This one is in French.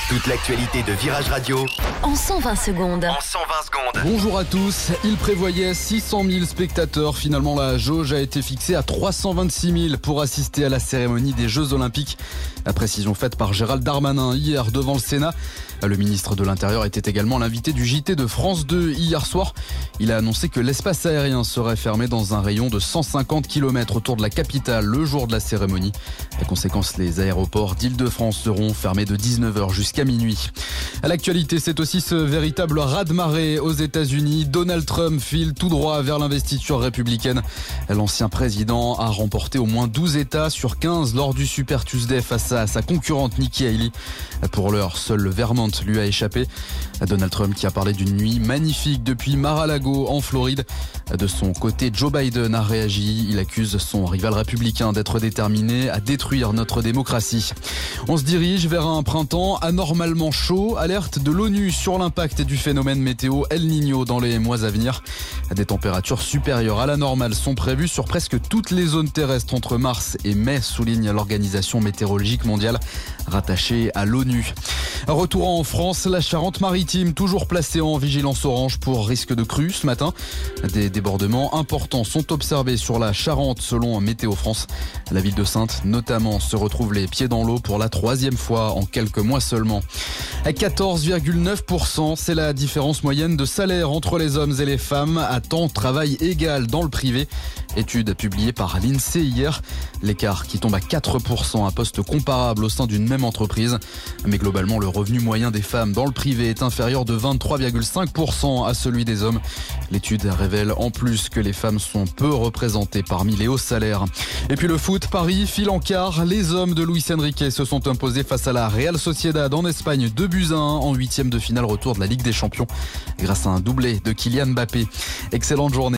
Toute l'actualité de Virage Radio en 120 secondes. Bonjour à tous. Il prévoyait 600 000 spectateurs. Finalement, la jauge a été fixée à 326 000 pour assister à la cérémonie des Jeux Olympiques. La précision faite par Gérald Darmanin hier devant le Sénat. Le ministre de l'Intérieur était également l'invité du JT de France 2 hier soir. Il a annoncé que l'espace aérien serait fermé dans un rayon de 150 km autour de la capitale le jour de la cérémonie. La conséquence, les aéroports d'Île-de-France seront fermés de 19h jusqu'à minuit. À l'actualité, c'est aussi ce véritable raz-de-marée aux États-Unis. Donald Trump file tout droit vers l'investiture républicaine. L'ancien président a remporté au moins 12 États sur 15 lors du Super Tuesday face à sa concurrente Nikki Haley. Pour l'heure, seul le Vermont lui a échappé. Donald Trump qui a parlé d'une nuit magnifique depuis Mar-a-Lago en Floride. De son côté, Joe Biden a réagi. Il accuse son rival républicain d'être déterminé à détruire notre démocratie. On se dirige vers un printemps anormalement chaud. Alerte de l'ONU sur l'impact du phénomène météo El Niño dans les mois à venir. Des températures supérieures à la normale sont prévues sur presque toutes les zones terrestres entre mars et mai, souligne l'Organisation météorologique mondiale rattachée à l'ONU. Retour en France, la Charente-Maritime toujours placée en vigilance orange pour risque de crue ce matin. Des débordements importants sont observés sur la Charente selon Météo France. La ville de Saintes notamment se retrouve les pieds dans l'eau pour la 3e fois en quelques mois seulement. À 14,9%, c'est la différence moyenne de salaire entre les hommes et les femmes à temps travail égal dans le privé. Étude publiée par l'INSEE hier. L'écart qui tombe à 4% à poste comparable au sein d'une même entreprise. Mais globalement, le revenu moyen des femmes dans le privé est inférieur de 23,5% à celui des hommes. L'étude révèle en plus que les femmes sont peu représentées parmi les hauts salaires. Et puis le foot, Paris file en quart. Les hommes de Luis Enrique se sont imposés face à la Real Sociedad en Espagne 2-1 en 8e de finale retour de la Ligue des Champions grâce à un doublé de Kylian Mbappé. Excellente journée.